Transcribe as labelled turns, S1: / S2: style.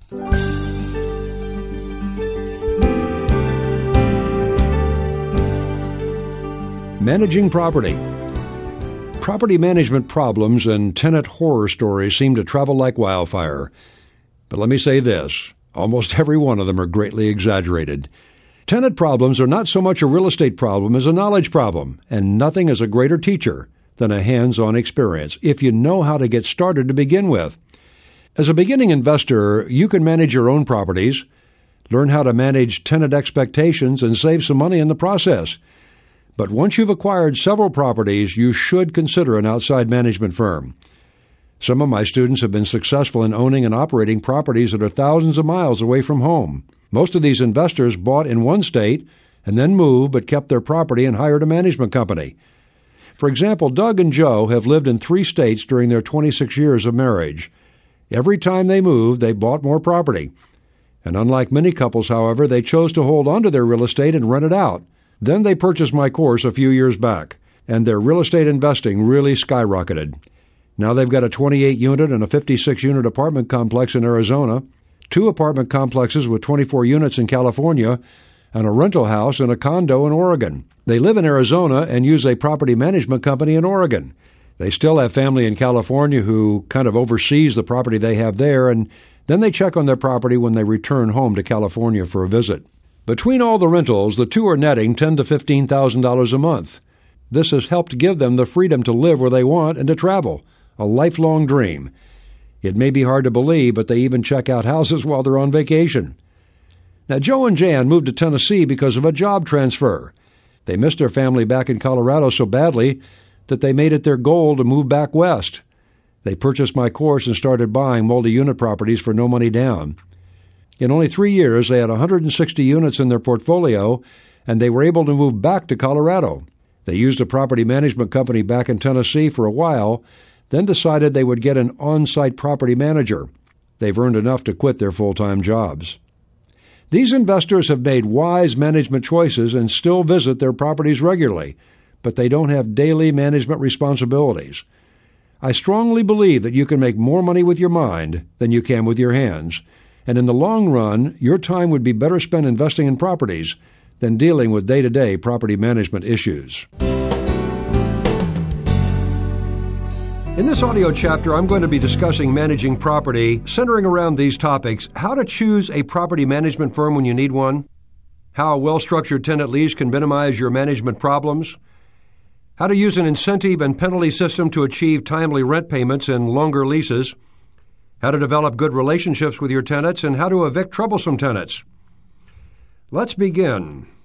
S1: Managing property. Property management problems and tenant horror stories seem to travel like wildfire. But let me say this, almost every one of them are greatly exaggerated. Tenant problems are not so much a real estate problem as a knowledge problem, and nothing is a greater teacher than a hands-on experience, if you know how to get started to begin with. As a beginning investor, you can manage your own properties, learn how to manage tenant expectations, and save some money in the process. But once you've acquired several properties, you should consider an outside management firm. Some of my students have been successful in owning and operating properties that are thousands of miles away from home. Most of these investors bought in one state and then moved but kept their property and hired a management company. For example, Doug and Joe have lived in 3 states during their 26 years of marriage. Every time they moved, they bought more property. And unlike many couples, however, they chose to hold onto their real estate and rent it out. Then they purchased my course a few years back, and their real estate investing really skyrocketed. Now they've got a 28-unit and a 56-unit apartment complex in Arizona, 2 apartment complexes with 24 units in California, and a rental house and a condo in Oregon. They live in Arizona and use a property management company in Oregon. They still have family in California who kind of oversees the property they have there, and then they check on their property when they return home to California for a visit. Between all the rentals, the 2 are netting $10,000 to $15,000 a month. This has helped give them the freedom to live where they want and to travel, a lifelong dream. It may be hard to believe, but they even check out houses while they're on vacation. Now, Joe and Jan moved to Tennessee because of a job transfer. They missed their family back in Colorado so badly that they made it their goal to move back west. They purchased my course and started buying multi-unit properties for no money down. In only 3 years, they had 160 units in their portfolio, and they were able to move back to Colorado. They used a property management company back in Tennessee for a while, then decided they would get an on-site property manager. They've earned enough to quit their full-time jobs. These investors have made wise management choices and still visit their properties regularly, but they don't have daily management responsibilities. I strongly believe that you can make more money with your mind than you can with your hands, and in the long run, your time would be better spent investing in properties than dealing with day-to-day property management issues. In this audio chapter, I'm going to be discussing managing property, centering around these topics: how to choose a property management firm when you need one, how a well-structured tenant lease can minimize your management problems, how to use an incentive and penalty system to achieve timely rent payments and longer leases, how to develop good relationships with your tenants, and how to evict troublesome tenants. Let's begin.